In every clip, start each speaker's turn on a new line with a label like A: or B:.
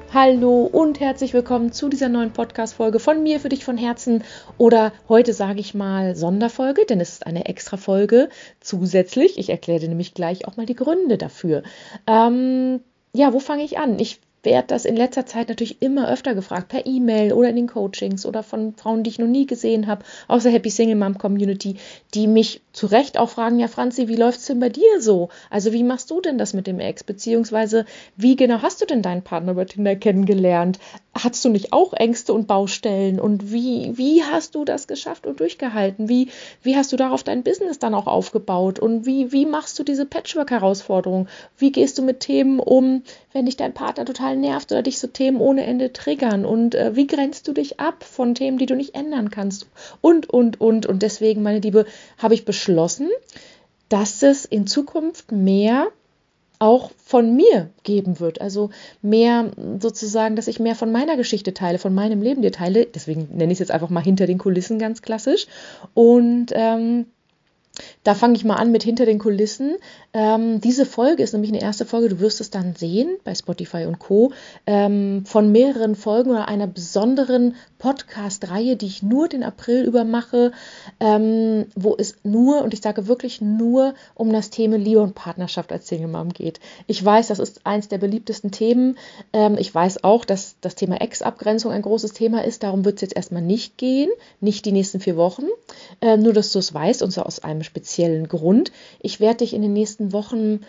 A: Hallo und herzlich willkommen zu dieser neuen Podcast-Folge von mir für dich von Herzen oder heute sage ich mal Sonderfolge, denn es ist eine Extra-Folge zusätzlich. Ich erkläre dir nämlich gleich auch mal die Gründe dafür. Wo fange ich an? Ich werde das in letzter Zeit natürlich immer öfter gefragt, per E-Mail oder in den Coachings oder von Frauen, die ich noch nie gesehen habe, aus der Happy Single Mom Community, die mich zu Recht auch fragen, ja Franzi, wie läuft's denn bei dir so? Also wie machst du denn das mit dem Ex? Beziehungsweise wie genau hast du denn deinen Partner über Tinder kennengelernt? Hattest du nicht auch Ängste und Baustellen? Und wie hast du das geschafft und durchgehalten? Wie hast du darauf dein Business dann auch aufgebaut? Und wie machst du diese Patchwork-Herausforderung? Wie gehst du mit Themen um, wenn dich dein Partner total nervt oder dich so Themen ohne Ende triggern? Und wie grenzt du dich ab von Themen, die du nicht ändern kannst? Und. Und deswegen, meine Liebe, habe ich beschlossen, dass es in Zukunft mehr auch von mir geben wird. Also mehr sozusagen, dass ich mehr von meiner Geschichte teile, von meinem Leben dir teile. Deswegen nenne ich es jetzt einfach mal hinter den Kulissen ganz klassisch. Und da fange ich mal an mit hinter den Kulissen. Diese Folge ist nämlich eine erste Folge, du wirst es dann sehen bei Spotify und Co. Von mehreren Folgen oder einer besonderen Podcast-Reihe, die ich nur den April über mache, wo es nur, und ich sage wirklich nur, um das Thema Liebe und Partnerschaft als Single Mom geht. Ich weiß, das ist eins der beliebtesten Themen. Ich weiß auch, dass das Thema Ex-Abgrenzung ein großes Thema ist. Darum wird es jetzt erstmal nicht gehen, nicht die nächsten 4 Wochen. Nur, dass du es weißt, und zwar aus einem speziellen Grund. Ich werde dich in den nächsten Wochen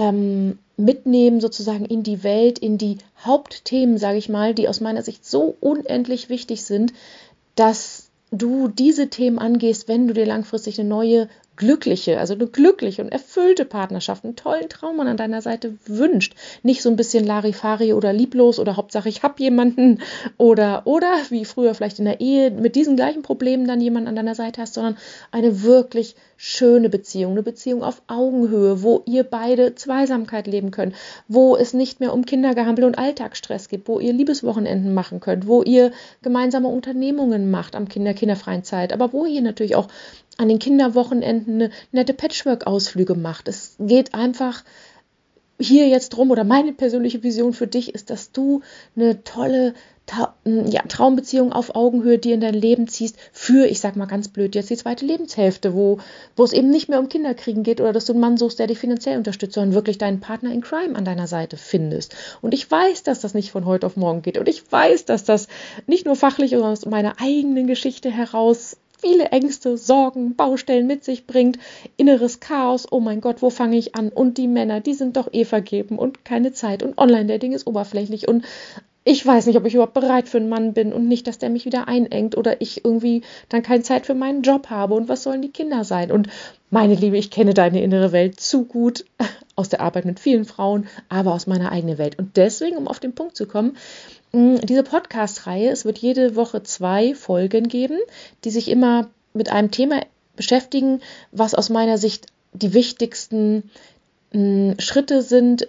A: mitnehmen sozusagen in die Welt, in die Hauptthemen, sage ich mal, die aus meiner Sicht so unendlich wichtig sind, dass du diese Themen angehst, wenn du dir langfristig eine neue glückliche und erfüllte Partnerschaft, einen tollen Traummann an deiner Seite wünscht. Nicht so ein bisschen Larifari oder lieblos oder Hauptsache ich habe jemanden oder wie früher vielleicht in der Ehe mit diesen gleichen Problemen dann jemanden an deiner Seite hast, sondern eine wirklich schöne Beziehung, eine Beziehung auf Augenhöhe, wo ihr beide Zweisamkeit leben könnt, wo es nicht mehr um Kindergehampel und Alltagsstress geht, wo ihr Liebeswochenenden machen könnt, wo ihr gemeinsame Unternehmungen macht am kinderfreien Zeit, aber wo ihr natürlich auch an den Kinderwochenenden nette Patchwork-Ausflüge macht. Es geht einfach hier jetzt drum, oder meine persönliche Vision für dich ist, dass du eine tolle Traumbeziehung auf Augenhöhe dir in dein Leben ziehst für, ich sag mal ganz blöd, jetzt die zweite Lebenshälfte, wo es eben nicht mehr um Kinderkriegen geht oder dass du einen Mann suchst, der dich finanziell unterstützt, sondern wirklich deinen Partner in Crime an deiner Seite findest. Und ich weiß, dass das nicht von heute auf morgen geht. Und ich weiß, dass das nicht nur fachlich, sondern aus meiner eigenen Geschichte heraus viele Ängste, Sorgen, Baustellen mit sich bringt, inneres Chaos, oh mein Gott, wo fange ich an? Und die Männer, die sind doch vergeben und keine Zeit und Online-Dating ist oberflächlich und ich weiß nicht, ob ich überhaupt bereit für einen Mann bin und nicht, dass der mich wieder einengt oder ich irgendwie dann keine Zeit für meinen Job habe und was sollen die Kinder sein? Und meine Liebe, ich kenne deine innere Welt zu gut aus der Arbeit mit vielen Frauen, aber aus meiner eigenen Welt. Und deswegen, um auf den Punkt zu kommen, diese Podcast-Reihe, es wird jede Woche 2 Folgen geben, die sich immer mit einem Thema beschäftigen, was aus meiner Sicht die wichtigsten Schritte sind,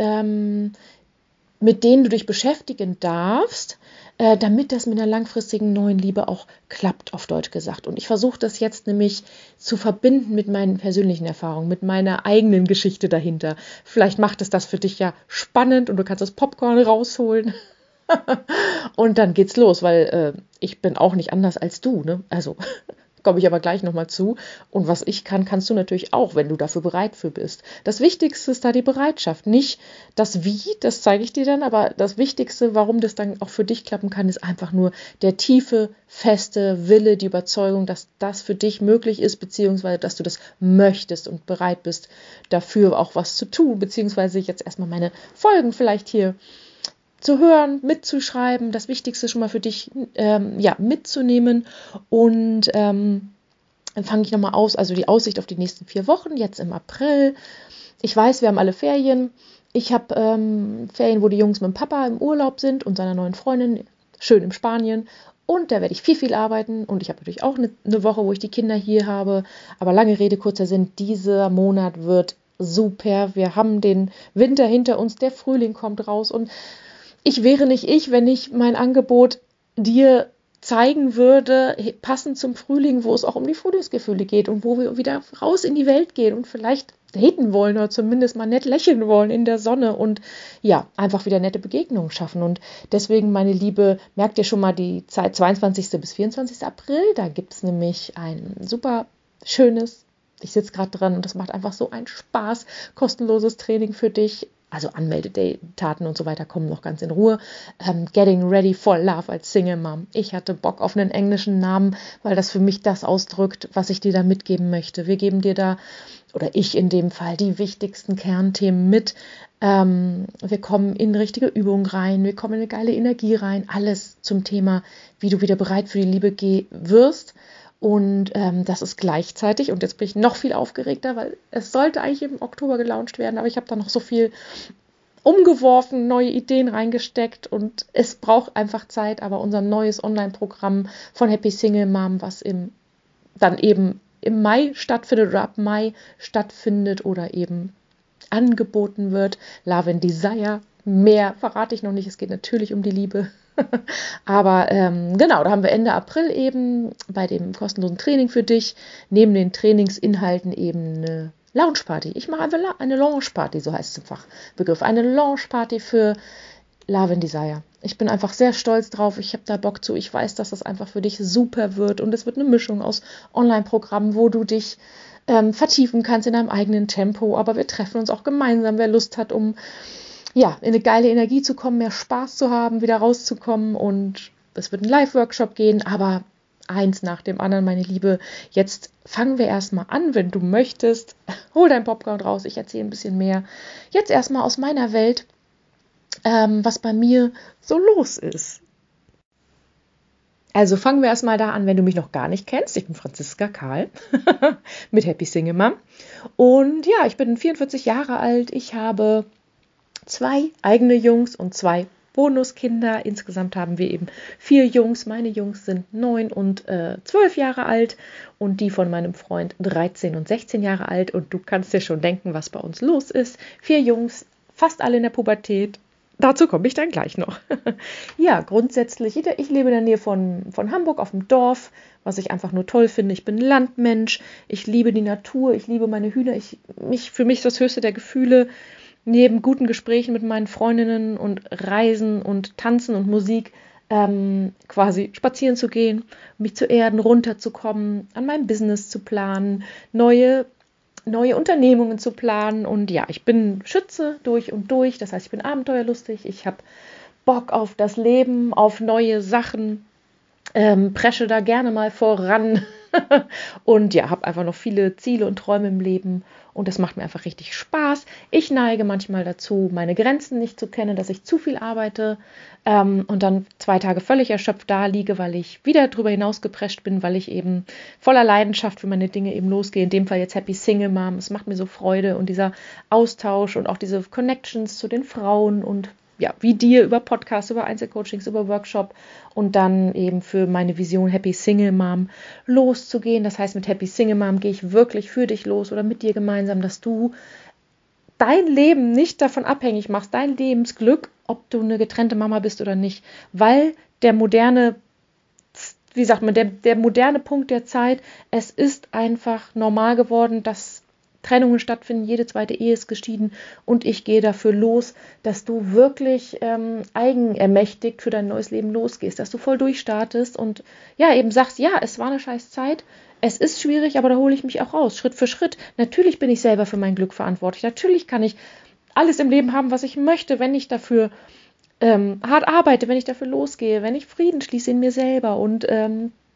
A: mit denen du dich beschäftigen darfst, damit das mit einer langfristigen neuen Liebe auch klappt, auf Deutsch gesagt. Und ich versuche das jetzt nämlich zu verbinden mit meinen persönlichen Erfahrungen, mit meiner eigenen Geschichte dahinter. Vielleicht macht es das für dich ja spannend und du kannst das Popcorn rausholen. Und dann geht's los, weil ich bin auch nicht anders als du, ne? Also komme ich aber gleich nochmal zu. Und was ich kann, kannst du natürlich auch, wenn du dafür bereit für bist. Das Wichtigste ist da die Bereitschaft. Nicht das Wie, das zeige ich dir dann, aber das Wichtigste, warum das dann auch für dich klappen kann, ist einfach nur der tiefe, feste Wille, die Überzeugung, dass das für dich möglich ist, beziehungsweise dass du das möchtest und bereit bist, dafür auch was zu tun, beziehungsweise jetzt erstmal meine Folgen vielleicht hier zu hören, mitzuschreiben, das Wichtigste schon mal für dich mitzunehmen und dann fange ich nochmal aus, also die Aussicht auf die nächsten 4 Wochen, jetzt im April. Ich weiß, wir haben alle Ferien. Ich habe Ferien, wo die Jungs mit dem Papa im Urlaub sind und seiner neuen Freundin, schön in Spanien. Und da werde ich viel arbeiten und ich habe natürlich auch eine Woche, wo ich die Kinder hier habe. Aber lange Rede, kurzer Sinn, dieser Monat wird super. Wir haben den Winter hinter uns, der Frühling kommt raus und ich wäre nicht ich, wenn ich mein Angebot dir zeigen würde, passend zum Frühling, wo es auch um die Frühlingsgefühle geht und wo wir wieder raus in die Welt gehen und vielleicht daten wollen oder zumindest mal nett lächeln wollen in der Sonne und ja, einfach wieder nette Begegnungen schaffen. Und deswegen, meine Liebe, merkt ihr schon mal die Zeit 22. bis 24. April, da gibt es nämlich ein super schönes, ich sitze gerade dran und das macht einfach so einen Spaß, kostenloses Training für dich. Also Anmeldedaten und so weiter kommen noch ganz in Ruhe. Getting Ready for Love als Single Mom. Ich hatte Bock auf einen englischen Namen, weil das für mich das ausdrückt, was ich dir da mitgeben möchte. Wir geben dir da, oder ich in dem Fall, die wichtigsten Kernthemen mit. Wir kommen in richtige Übungen rein, wir kommen in eine geile Energie rein. Alles zum Thema, wie du wieder bereit für die Liebe wirst. Und das ist gleichzeitig, und jetzt bin ich noch viel aufgeregter, weil es sollte eigentlich im Oktober gelauncht werden, aber ich habe da noch so viel umgeworfen, neue Ideen reingesteckt und es braucht einfach Zeit, aber unser neues Online-Programm von Happy Single Mom, was dann eben im Mai stattfindet oder ab Mai stattfindet oder eben angeboten wird, Love and Desire, mehr verrate ich noch nicht, es geht natürlich um die Liebe. Aber genau, da haben wir Ende April eben bei dem kostenlosen Training für dich, neben den Trainingsinhalten eben eine Lounge-Party. Ich mache einfach eine Lounge-Party, so heißt es im Fachbegriff. Eine Lounge-Party für Love and Desire. Ich bin einfach sehr stolz drauf. Ich habe da Bock zu. Ich weiß, dass das einfach für dich super wird. Und es wird eine Mischung aus Online-Programmen, wo du dich vertiefen kannst in deinem eigenen Tempo. Aber wir treffen uns auch gemeinsam, wer Lust hat, um ja, in eine geile Energie zu kommen, mehr Spaß zu haben, wieder rauszukommen. Und es wird ein Live-Workshop gehen, aber eins nach dem anderen, meine Liebe. Jetzt fangen wir erstmal an, wenn du möchtest. Hol dein Popcorn raus, ich erzähle ein bisschen mehr. Jetzt erstmal aus meiner Welt, was bei mir so los ist. Also fangen wir erstmal da an, wenn du mich noch gar nicht kennst. Ich bin Franziska Kahl mit Happy Single Mom. Und ja, ich bin 44 Jahre alt. Ich habe 2 eigene Jungs und 2 Bonuskinder. Insgesamt haben wir eben 4 Jungs. Meine Jungs sind 9 und 12 Jahre alt und die von meinem Freund 13 und 16 Jahre alt. Und du kannst dir schon denken, was bei uns los ist. 4 Jungs, fast alle in der Pubertät. Dazu komme ich dann gleich noch. Ja, grundsätzlich, ich lebe in der Nähe von Hamburg auf dem Dorf, was ich einfach nur toll finde. Ich bin Landmensch, ich liebe die Natur, ich liebe meine Hühner. Für mich ist das höchste der Gefühle, neben guten Gesprächen mit meinen Freundinnen und Reisen und Tanzen und Musik quasi spazieren zu gehen, mich zu erden, runterzukommen, an meinem Business zu planen, neue Unternehmungen zu planen. Und ja, ich bin Schütze durch und durch, das heißt, ich bin abenteuerlustig, ich habe Bock auf das Leben, auf neue Sachen, presche da gerne mal voran und ja, habe einfach noch viele Ziele und Träume im Leben und das macht mir einfach richtig Spaß. Ich neige manchmal dazu, meine Grenzen nicht zu kennen, dass ich zu viel arbeite und dann 2 Tage völlig erschöpft da liege, weil ich wieder drüber hinausgeprescht bin, weil ich eben voller Leidenschaft für meine Dinge eben losgehe. In dem Fall jetzt Happy Single Mom. Es macht mir so Freude und dieser Austausch und auch diese Connections zu den Frauen und ja, wie dir über Podcasts, über Einzelcoachings, über Workshop und dann eben für meine Vision Happy Single Mom loszugehen. Das heißt, mit Happy Single Mom gehe ich wirklich für dich los oder mit dir gemeinsam, dass du dein Leben nicht davon abhängig machst, dein Lebensglück, ob du eine getrennte Mama bist oder nicht, weil der moderne, wie sagt man, der moderne Punkt der Zeit, es ist einfach normal geworden, dass Trennungen stattfinden, jede zweite Ehe ist geschieden und ich gehe dafür los, dass du wirklich eigenermächtigt für dein neues Leben losgehst, dass du voll durchstartest und ja, eben sagst, ja, es war eine scheiß Zeit, es ist schwierig, aber da hole ich mich auch raus, Schritt für Schritt. Natürlich bin ich selber für mein Glück verantwortlich, natürlich kann ich alles im Leben haben, was ich möchte, wenn ich dafür hart arbeite, wenn ich dafür losgehe, wenn ich Frieden schließe in mir selber und ja,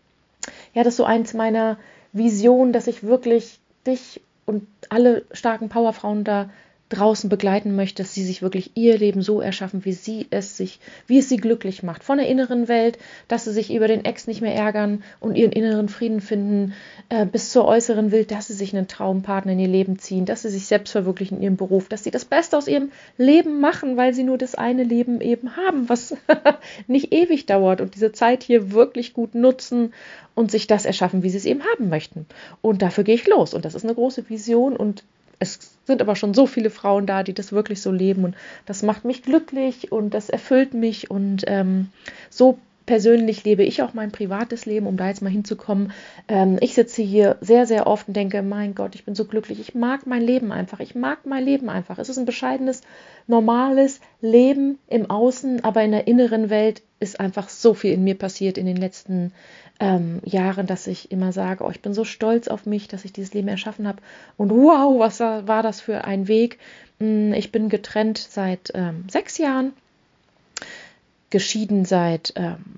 A: das ist so eins meiner Visionen, dass ich wirklich dich und alle starken Powerfrauen da draußen begleiten möchte, dass sie sich wirklich ihr Leben so erschaffen, wie es sie glücklich macht. Von der inneren Welt, dass sie sich über den Ex nicht mehr ärgern und ihren inneren Frieden finden, bis zur äußeren Welt, dass sie sich einen Traumpartner in ihr Leben ziehen, dass sie sich selbst verwirklichen in ihrem Beruf, dass sie das Beste aus ihrem Leben machen, weil sie nur das eine Leben eben haben, was nicht ewig dauert und diese Zeit hier wirklich gut nutzen und sich das erschaffen, wie sie es eben haben möchten. Und dafür gehe ich los. Und das ist eine große Vision und es sind aber schon so viele Frauen da, die das wirklich so leben und das macht mich glücklich und das erfüllt mich und so persönlich lebe ich auch mein privates Leben, um da jetzt mal hinzukommen. Ich sitze hier sehr, sehr oft und denke, mein Gott, ich bin so glücklich. Ich mag mein Leben einfach. Ich mag mein Leben einfach. Es ist ein bescheidenes, normales Leben im Außen, aber in der inneren Welt ist einfach so viel in mir passiert in den letzten Jahren, dass ich immer sage, oh, ich bin so stolz auf mich, dass ich dieses Leben erschaffen habe. Und wow, was war das für ein Weg? Ich bin getrennt seit 6 Jahren, geschieden seit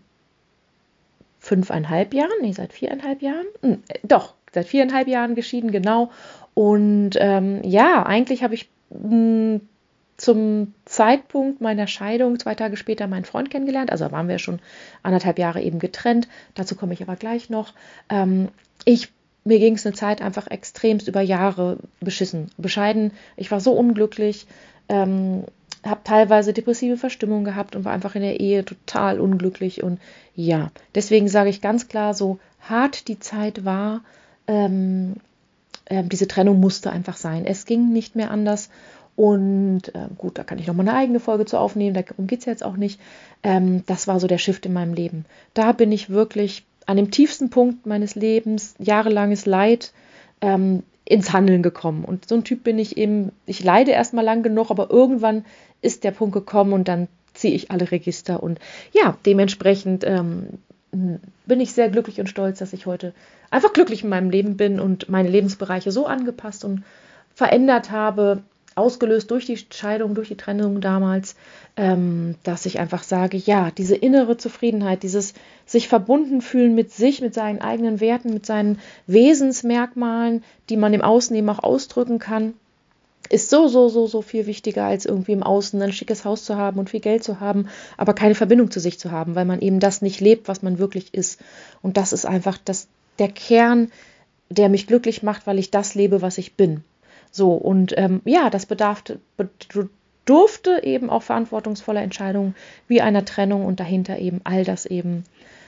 A: 5,5 Jahren, nee, seit 4,5 Jahren, seit 4,5 Jahren geschieden, genau. Und eigentlich habe ich zum Zeitpunkt meiner Scheidung 2 Tage später meinen Freund kennengelernt. Also waren wir schon 1,5 Jahre eben getrennt. Dazu komme ich aber gleich noch. Mir ging es eine Zeit einfach extremst über Jahre bescheiden. Ich war so unglücklich, habe teilweise depressive Verstimmung gehabt und war einfach in der Ehe total unglücklich. Und ja, deswegen sage ich ganz klar, so hart die Zeit war, diese Trennung musste einfach sein. Es ging nicht mehr anders. Und gut, da kann ich nochmal eine eigene Folge zu aufnehmen, darum geht es jetzt auch nicht. Das war so der Shift in meinem Leben. Da bin ich wirklich an dem tiefsten Punkt meines Lebens, jahrelanges Leid, ins Handeln gekommen. Und so ein Typ bin ich eben, ich leide erstmal lang genug, aber irgendwann ist der Punkt gekommen und dann ziehe ich alle Register. Und ja, dementsprechend bin ich sehr glücklich und stolz, dass ich heute einfach glücklich in meinem Leben bin und meine Lebensbereiche so angepasst und verändert habe, ausgelöst durch die Scheidung, durch die Trennung damals, dass ich einfach sage, ja, diese innere Zufriedenheit, dieses sich verbunden fühlen mit sich, mit seinen eigenen Werten, mit seinen Wesensmerkmalen, die man im Außen eben auch ausdrücken kann, ist so viel wichtiger, als irgendwie im Außen ein schickes Haus zu haben und viel Geld zu haben, aber keine Verbindung zu sich zu haben, weil man eben das nicht lebt, was man wirklich ist. Und das ist einfach der Kern, der mich glücklich macht, weil ich das lebe, was ich bin. So, und das bedurfte eben auch verantwortungsvoller Entscheidungen wie einer Trennung und dahinter eben all das eben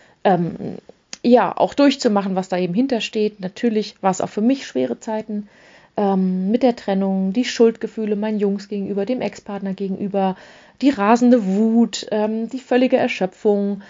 A: auch durchzumachen, was da eben hintersteht. Natürlich war es auch für mich schwere Zeiten mit der Trennung, die Schuldgefühle meinen Jungs gegenüber, dem Ex-Partner gegenüber, die rasende Wut, die völlige Erschöpfung.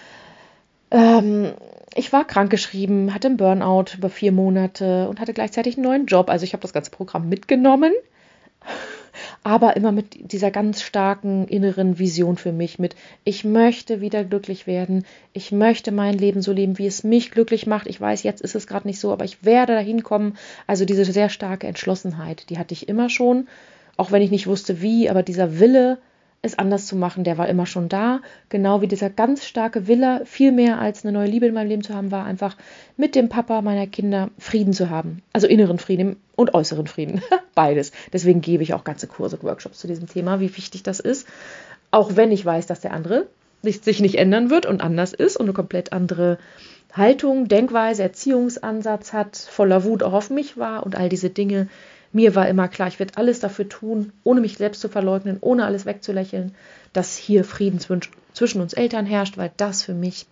A: Ich war krankgeschrieben, hatte einen Burnout über 4 Monate und hatte gleichzeitig einen neuen Job. Also ich habe das ganze Programm mitgenommen, aber immer mit dieser ganz starken inneren Vision für mich, mit ich möchte wieder glücklich werden, ich möchte mein Leben so leben, wie es mich glücklich macht. Ich weiß, jetzt ist es gerade nicht so, aber ich werde dahin kommen. Also diese sehr starke Entschlossenheit, die hatte ich immer schon, auch wenn ich nicht wusste wie, aber dieser Wille, es anders zu machen, der war immer schon da. Genau wie dieser ganz starke Wille, viel mehr als eine neue Liebe in meinem Leben zu haben, war einfach mit dem Papa meiner Kinder Frieden zu haben. Also inneren Frieden und äußeren Frieden. Beides. Deswegen gebe ich auch ganze Kurse, Workshops zu diesem Thema, wie wichtig das ist. Auch wenn ich weiß, dass der andere sich nicht ändern wird und anders ist und eine komplett andere Haltung, Denkweise, Erziehungsansatz hat, voller Wut auch auf mich war und all diese Dinge. Mir war immer klar, ich werde alles dafür tun, ohne mich selbst zu verleugnen, ohne alles wegzulächeln, dass hier Frieden zwischen uns Eltern herrscht, weil das für mich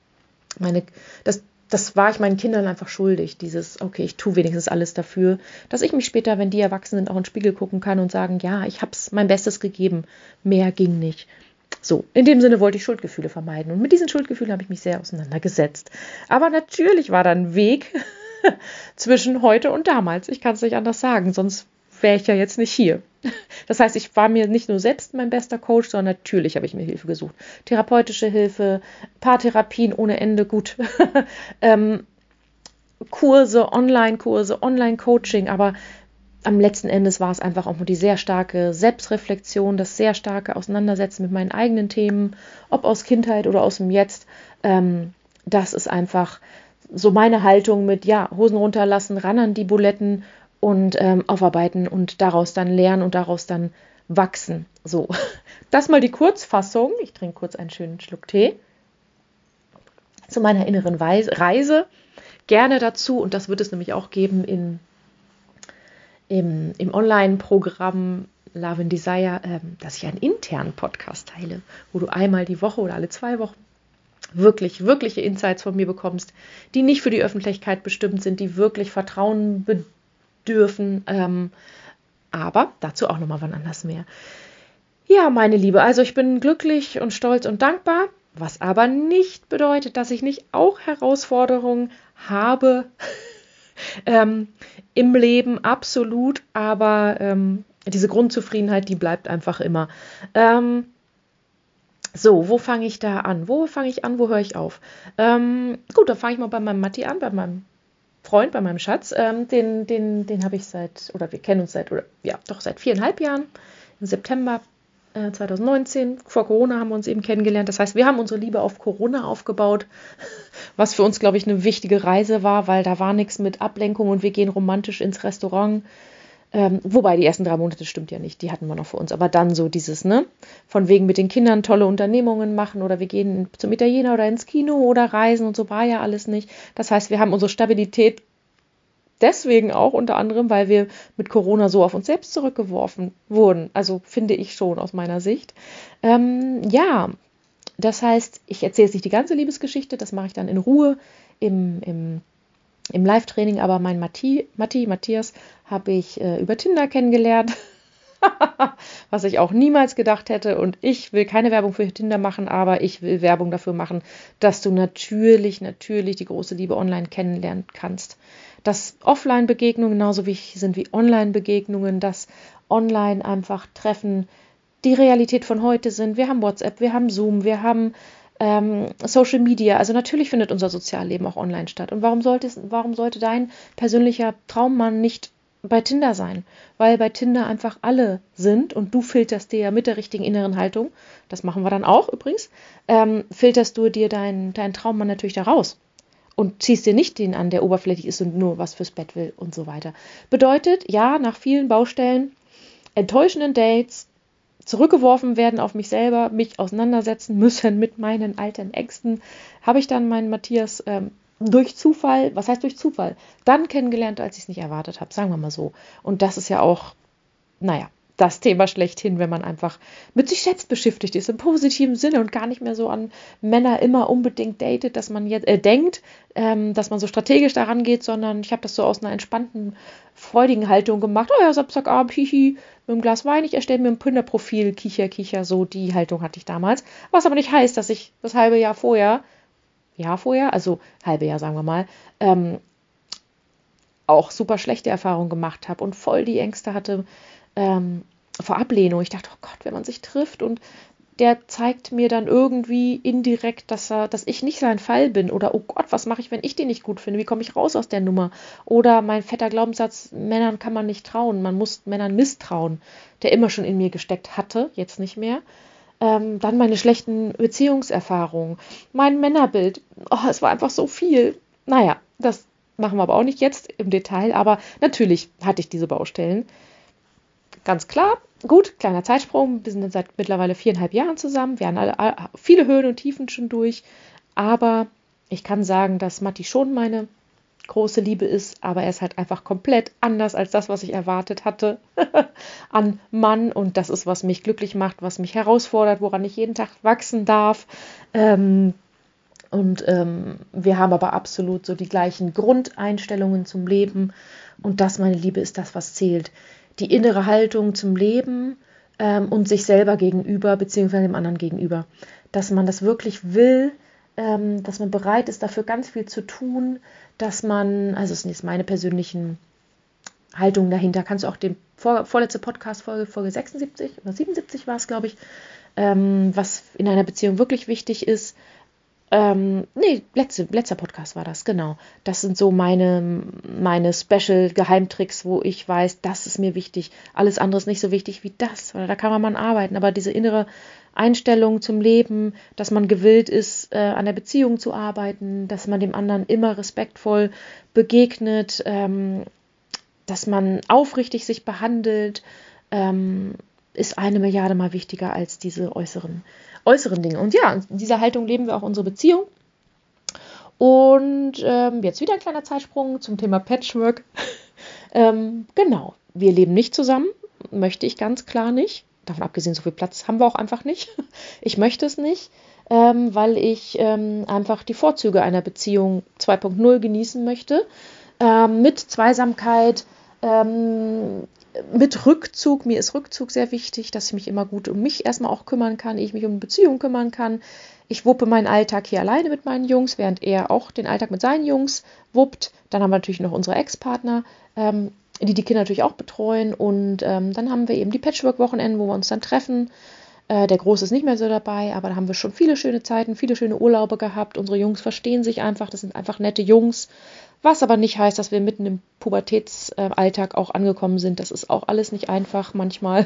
A: das war ich meinen Kindern einfach schuldig, okay, ich tue wenigstens alles dafür, dass ich mich später, wenn die erwachsen sind, auch in den Spiegel gucken kann und sagen, ja, ich habe mein Bestes gegeben, mehr ging nicht. So, in dem Sinne wollte ich Schuldgefühle vermeiden und mit diesen Schuldgefühlen habe ich mich sehr auseinandergesetzt. Aber natürlich war da ein Weg zwischen heute und damals. Ich kann es nicht anders sagen, sonst wäre ich ja jetzt nicht hier. Das heißt, ich war mir nicht nur selbst mein bester Coach, sondern natürlich habe ich mir Hilfe gesucht. Therapeutische Hilfe, Paartherapien ohne Ende, gut. Kurse, Online-Coaching, aber am letzten Endes war es einfach auch nur die sehr starke Selbstreflexion, das sehr starke Auseinandersetzen mit meinen eigenen Themen, ob aus Kindheit oder aus dem Jetzt. Das ist einfach so meine Haltung mit, ja, Hosen runterlassen, ran an die Buletten und aufarbeiten und daraus dann lernen und daraus dann wachsen. So, das mal die Kurzfassung. Ich trinke kurz einen schönen Schluck Tee. Zu meiner inneren Reise. Gerne dazu, und das wird es nämlich auch geben im Online-Programm Love and Desire, dass ich einen internen Podcast teile, wo du einmal die Woche oder alle 2 Wochen wirkliche Insights von mir bekommst, die nicht für die Öffentlichkeit bestimmt sind, die wirklich Vertrauen bedürfen, aber dazu auch nochmal wann anders mehr. Ja, meine Liebe, also ich bin glücklich und stolz und dankbar Was aber nicht bedeutet, dass ich nicht auch Herausforderungen habe im Leben, absolut, aber diese Grundzufriedenheit, die bleibt einfach immer. So, wo fange ich da an? Wo fange ich an? Wo höre ich auf? Gut, dann fange ich mal bei meinem Matti an, bei meinem Freund, bei meinem Schatz. Den habe ich wir kennen uns seit 4,5 Jahren. Im September 2019, vor Corona haben wir uns eben kennengelernt. Das heißt, wir haben unsere Liebe auf Corona aufgebaut, was für uns, glaube ich, eine wichtige Reise war, weil da war nichts mit Ablenkung und wir gehen romantisch ins Restaurant. Wobei die ersten 3 Monate stimmt ja nicht, die hatten wir noch für uns. Aber dann so dieses, ne, von wegen mit den Kindern tolle Unternehmungen machen oder wir gehen zum Italiener oder ins Kino oder reisen und so war ja alles nicht. Das heißt, wir haben unsere Stabilität deswegen auch unter anderem, weil wir mit Corona so auf uns selbst zurückgeworfen wurden. Also finde ich schon aus meiner Sicht. Ja, das heißt, ich erzähle jetzt nicht die ganze Liebesgeschichte, das mache ich dann in Ruhe im Live-Training, aber mein Matthias, habe ich über Tinder kennengelernt, was ich auch niemals gedacht hätte. Und ich will keine Werbung für Tinder machen, aber ich will Werbung dafür machen, dass du natürlich die große Liebe online kennenlernen kannst. Dass Offline-Begegnungen genauso wichtig sind wie Online-Begegnungen, dass online einfach Treffen die Realität von heute sind. Wir haben WhatsApp, wir haben Zoom, wir haben Social Media, also natürlich findet unser Sozialleben auch online statt. Und warum sollte dein persönlicher Traummann nicht bei Tinder sein? Weil bei Tinder einfach alle sind und du filterst dir ja mit der richtigen inneren Haltung, das machen wir dann auch übrigens, filterst du dir deinen Traummann natürlich da raus und ziehst dir nicht den an, der oberflächlich ist und nur was fürs Bett will und so weiter. Bedeutet, ja, nach vielen Baustellen, enttäuschenden Dates, zurückgeworfen werden auf mich selber, mich auseinandersetzen müssen mit meinen alten Ängsten, habe ich dann meinen Matthias durch Zufall, was heißt durch Zufall, dann kennengelernt, als ich es nicht erwartet habe, sagen wir mal so. Und das ist ja auch, naja, das Thema schlechthin, wenn man einfach mit sich selbst beschäftigt ist, im positiven Sinne und gar nicht mehr so an Männer immer unbedingt datet, dass man jetzt denkt, dass man so strategisch daran geht, sondern ich habe das so aus einer entspannten, freudigen Haltung gemacht. Oh ja, Samstagabend, hihi, mit einem Glas Wein, ich erstelle mir ein Tinder-Profil, kicher, so die Haltung hatte ich damals. Was aber nicht heißt, dass ich das halbe Jahr vorher, also halbe Jahr sagen wir mal, auch super schlechte Erfahrungen gemacht habe und voll die Ängste hatte vor Ablehnung. Ich dachte, oh Gott, wenn man sich trifft und der zeigt mir dann irgendwie indirekt, dass ich nicht sein Fall bin. Oder, oh Gott, was mache ich, wenn ich den nicht gut finde? Wie komme ich raus aus der Nummer? Oder mein fetter Glaubenssatz, Männern kann man nicht trauen. Man muss Männern misstrauen, der immer schon in mir gesteckt hatte, jetzt nicht mehr. Dann meine schlechten Beziehungserfahrungen, mein Männerbild. Oh, es war einfach so viel. Naja, das machen wir aber auch nicht jetzt im Detail. Aber natürlich hatte ich diese Baustellen. Ganz klar, gut, kleiner Zeitsprung, wir sind dann seit mittlerweile 4,5 Jahren zusammen, wir haben alle viele Höhen und Tiefen schon durch, aber ich kann sagen, dass Matti schon meine große Liebe ist, aber er ist halt einfach komplett anders als das, was ich erwartet hatte an Mann und das ist, was mich glücklich macht, was mich herausfordert, woran ich jeden Tag wachsen darf. Wir haben aber absolut so die gleichen Grundeinstellungen zum Leben und das, meine Liebe, ist das, was zählt. Die innere Haltung zum Leben und sich selber gegenüber, beziehungsweise dem anderen gegenüber. Dass man das wirklich will, dass man bereit ist, dafür ganz viel zu tun, dass man, also es sind jetzt meine persönlichen Haltungen dahinter, kannst du auch die vorletzte Podcast-Folge, Folge 76 oder 77 war es, glaube ich, was in einer Beziehung wirklich wichtig ist. Letzter Podcast war das, genau. Das sind so meine Special-Geheimtricks, wo ich weiß, das ist mir wichtig. Alles andere ist nicht so wichtig wie das. Oder da kann man arbeiten. Aber diese innere Einstellung zum Leben, dass man gewillt ist, an der Beziehung zu arbeiten, dass man dem anderen immer respektvoll begegnet, dass man aufrichtig sich behandelt, ist 1 Milliarde Mal wichtiger als diese äußeren Dinge. Und ja, in dieser Haltung leben wir auch unsere Beziehung. Und jetzt wieder ein kleiner Zeitsprung zum Thema Patchwork. Genau, wir leben nicht zusammen, möchte ich ganz klar nicht. Davon abgesehen, so viel Platz haben wir auch einfach nicht. Ich möchte es nicht, weil ich einfach die Vorzüge einer Beziehung 2.0 genießen möchte. Mit Zweisamkeit, mit Rückzug. Mir ist Rückzug sehr wichtig, dass ich mich immer gut um mich erstmal auch kümmern kann, ich mich um Beziehungen kümmern kann. Ich wuppe meinen Alltag hier alleine mit meinen Jungs, während er auch den Alltag mit seinen Jungs wuppt. Dann haben wir natürlich noch unsere Ex-Partner, die Kinder natürlich auch betreuen. Und dann haben wir eben die Patchwork-Wochenenden, wo wir uns dann treffen. Der Große ist nicht mehr so dabei, aber da haben wir schon viele schöne Zeiten, viele schöne Urlaube gehabt. Unsere Jungs verstehen sich einfach, das sind einfach nette Jungs. Was aber nicht heißt, dass wir mitten im Pubertätsalltag auch angekommen sind. Das ist auch alles nicht einfach manchmal.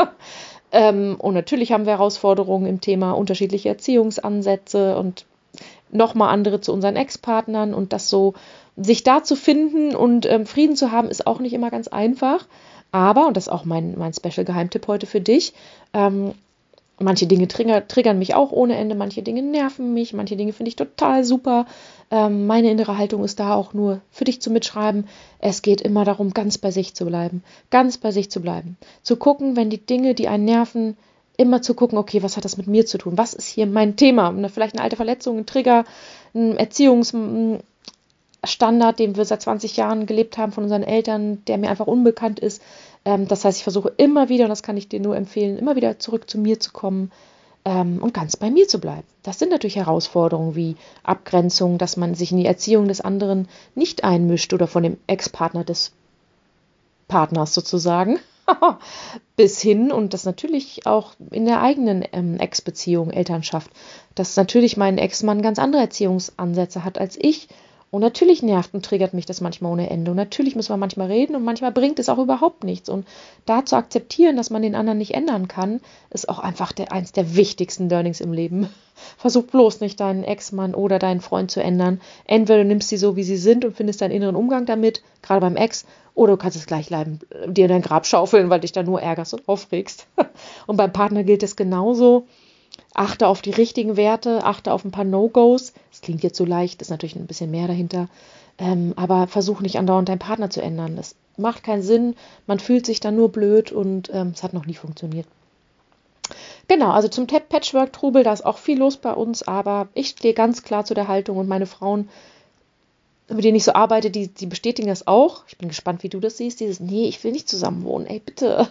A: Und natürlich haben wir Herausforderungen im Thema unterschiedliche Erziehungsansätze und nochmal andere zu unseren Ex-Partnern. Und das so, sich da zu finden und Frieden zu haben, ist auch nicht immer ganz einfach. Aber, und das ist auch mein Special-Geheimtipp heute für dich, manche Dinge triggern mich auch ohne Ende, manche Dinge nerven mich, manche Dinge finde ich total super. Meine innere Haltung ist da auch nur für dich zum Mitschreiben. Es geht immer darum, ganz bei sich zu bleiben. Ganz bei sich zu bleiben. Zu gucken, wenn die Dinge, die einen nerven, immer zu gucken, okay, was hat das mit mir zu tun? Was ist hier mein Thema? Vielleicht eine alte Verletzung, ein Trigger, ein Erziehungsstandard, den wir seit 20 Jahren gelebt haben von unseren Eltern, der mir einfach unbekannt ist. Das heißt, ich versuche immer wieder, und das kann ich dir nur empfehlen, immer wieder zurück zu mir zu kommen und ganz bei mir zu bleiben. Das sind natürlich Herausforderungen wie Abgrenzung, dass man sich in die Erziehung des anderen nicht einmischt oder von dem Ex-Partner des Partners sozusagen, bis hin, und das natürlich auch in der eigenen Ex-Beziehung, Elternschaft, dass natürlich mein Ex-Mann ganz andere Erziehungsansätze hat als ich. Und natürlich nervt und triggert mich das manchmal ohne Ende. Und natürlich müssen wir manchmal reden und manchmal bringt es auch überhaupt nichts. Und da zu akzeptieren, dass man den anderen nicht ändern kann, ist auch einfach eins der wichtigsten Learnings im Leben. Versuch bloß nicht, deinen Ex-Mann oder deinen Freund zu ändern. Entweder du nimmst sie so, wie sie sind und findest deinen inneren Umgang damit, gerade beim Ex, oder du kannst es gleich bleiben, dir in dein Grab schaufeln, weil dich da nur ärgerst und aufregst. Und beim Partner gilt es genauso. Achte auf die richtigen Werte, achte auf ein paar No-Gos. Das klingt jetzt so leicht, ist natürlich ein bisschen mehr dahinter. Aber versuch nicht andauernd deinen Partner zu ändern. Das macht keinen Sinn. Man fühlt sich dann nur blöd und es hat noch nie funktioniert. Genau, also zum Patchwork-Trubel, da ist auch viel los bei uns, aber ich stehe ganz klar zu der Haltung und meine Frauen, mit denen ich so arbeite, die bestätigen das auch. Ich bin gespannt, wie du das siehst. Nee, ich will nicht zusammen wohnen, ey, bitte.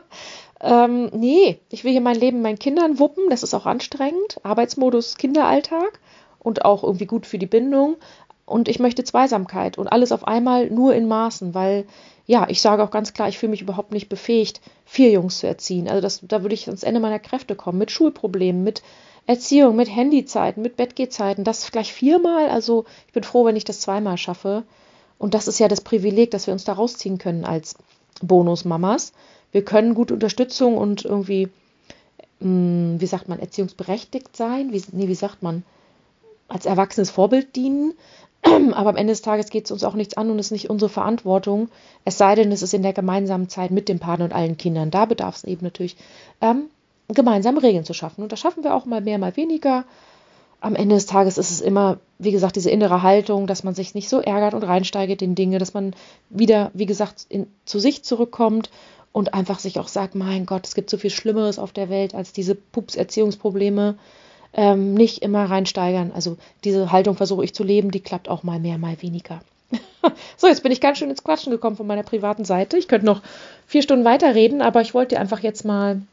A: Nee, ich will hier mein Leben meinen Kindern wuppen, das ist auch anstrengend, Arbeitsmodus, Kinderalltag und auch irgendwie gut für die Bindung und ich möchte Zweisamkeit und alles auf einmal nur in Maßen, weil, ja, ich sage auch ganz klar, ich fühle mich überhaupt nicht befähigt, 4 Jungs zu erziehen, also da würde ich ans Ende meiner Kräfte kommen, mit Schulproblemen, mit Erziehung, mit Handyzeiten, mit Bettgehzeiten, das gleich 4-mal, also ich bin froh, wenn ich das 2-mal schaffe und das ist ja das Privileg, dass wir uns da rausziehen können als Bonusmamas. Wir können gute Unterstützung und irgendwie, wie sagt man, erziehungsberechtigt sein. Wie sagt man, als erwachsenes Vorbild dienen. Aber am Ende des Tages geht es uns auch nichts an und es ist nicht unsere Verantwortung. Es sei denn, es ist in der gemeinsamen Zeit mit dem Partner und allen Kindern. Da bedarf es eben natürlich, gemeinsame Regeln zu schaffen. Und das schaffen wir auch mal mehr, mal weniger. Am Ende des Tages ist es immer, wie gesagt, diese innere Haltung, dass man sich nicht so ärgert und reinsteigert in Dinge, dass man wieder, wie gesagt, zu sich zurückkommt und einfach sich auch sagt, mein Gott, es gibt so viel Schlimmeres auf der Welt als diese Pups-Erziehungsprobleme, nicht immer reinsteigern. Also diese Haltung versuche ich zu leben, die klappt auch mal mehr, mal weniger. So, jetzt bin ich ganz schön ins Quatschen gekommen von meiner privaten Seite. Ich könnte noch 4 Stunden weiterreden, aber ich wollte dir einfach jetzt mal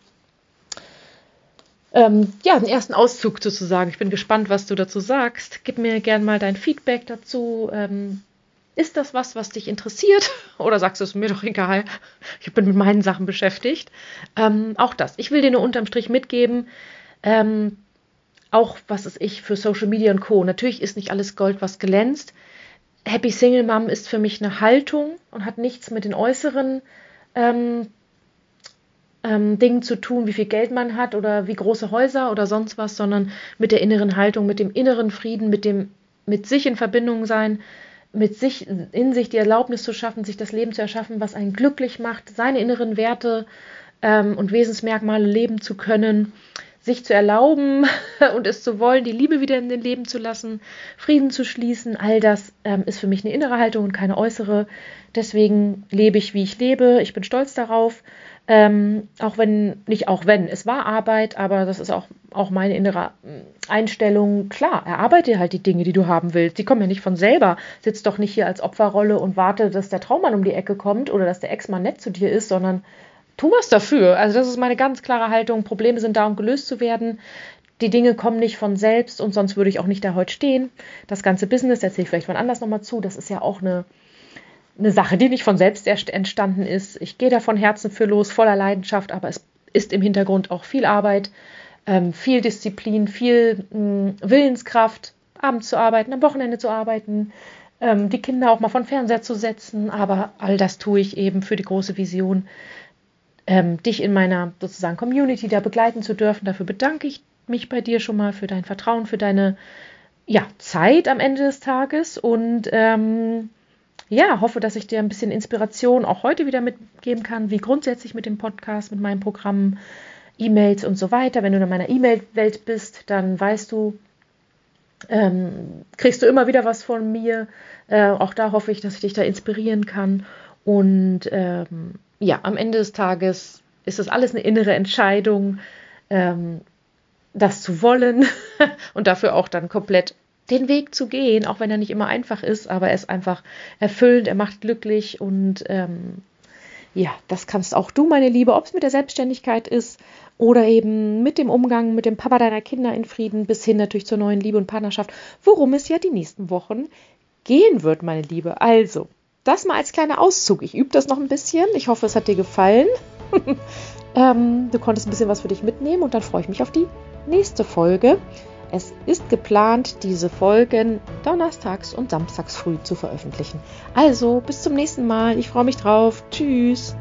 A: einen ersten Auszug sozusagen. Ich bin gespannt, was du dazu sagst. Gib mir gerne mal dein Feedback dazu. Ist das was dich interessiert? Oder sagst du es mir doch egal? Ich bin mit meinen Sachen beschäftigt. Auch das. Ich will dir nur unterm Strich mitgeben, auch was ist ich für Social Media und Co. Natürlich ist nicht alles Gold, was glänzt. Happy Single Mom ist für mich eine Haltung und hat nichts mit den äußeren Dingen zu tun, wie viel Geld man hat oder wie große Häuser oder sonst was, sondern mit der inneren Haltung, mit dem inneren Frieden, mit sich in Verbindung sein, mit sich in sich die Erlaubnis zu schaffen, sich das Leben zu erschaffen, was einen glücklich macht, seine inneren Werte und Wesensmerkmale leben zu können, sich zu erlauben und es zu wollen, die Liebe wieder in den Leben zu lassen, Frieden zu schließen, all das ist für mich eine innere Haltung und keine äußere. Deswegen lebe ich, wie ich lebe. Ich bin stolz darauf. Es war Arbeit, aber das ist auch meine innere Einstellung. Klar, erarbeite halt die Dinge, die du haben willst. Die kommen ja nicht von selber. Sitz doch nicht hier als Opferrolle und warte, dass der Traummann um die Ecke kommt oder dass der Ex-Mann nett zu dir ist, sondern tu was dafür. Also das ist meine ganz klare Haltung. Probleme sind da, um gelöst zu werden. die Dinge kommen nicht von selbst und sonst würde ich auch nicht da heute stehen. Das ganze Business, erzähle ich vielleicht von anders nochmal zu, das ist ja auch eine Sache, die nicht von selbst erst entstanden ist. Ich gehe da von Herzen für los, voller Leidenschaft, aber es ist im Hintergrund auch viel Arbeit, viel Disziplin, viel Willenskraft, abends zu arbeiten, am Wochenende zu arbeiten, die Kinder auch mal vor den Fernseher zu setzen, aber all das tue ich eben für die große Vision, dich in meiner sozusagen Community da begleiten zu dürfen. Dafür bedanke ich mich bei dir schon mal für dein Vertrauen, für deine Zeit am Ende des Tages und hoffe, dass ich dir ein bisschen Inspiration auch heute wieder mitgeben kann, wie grundsätzlich mit dem Podcast, mit meinen Programmen, E-Mails und so weiter. Wenn du in meiner E-Mail-Welt bist, dann weißt du, kriegst du immer wieder was von mir. Auch da hoffe ich, dass ich dich da inspirieren kann. Und am Ende des Tages ist das alles eine innere Entscheidung, das zu wollen und dafür auch dann komplett den Weg zu gehen, auch wenn er nicht immer einfach ist, aber er ist einfach erfüllend, er macht glücklich und das kannst auch du, meine Liebe, ob es mit der Selbstständigkeit ist oder eben mit dem Umgang mit dem Papa deiner Kinder in Frieden bis hin natürlich zur neuen Liebe und Partnerschaft, worum es ja die nächsten Wochen gehen wird, meine Liebe. Also, das mal als kleiner Auszug. Ich übe das noch ein bisschen. Ich hoffe, es hat dir gefallen. Du konntest ein bisschen was für dich mitnehmen und dann freue ich mich auf die nächste Folge. Es ist geplant, diese Folgen donnerstags und samstags früh zu veröffentlichen. Also, bis zum nächsten Mal. Ich freue mich drauf. Tschüss.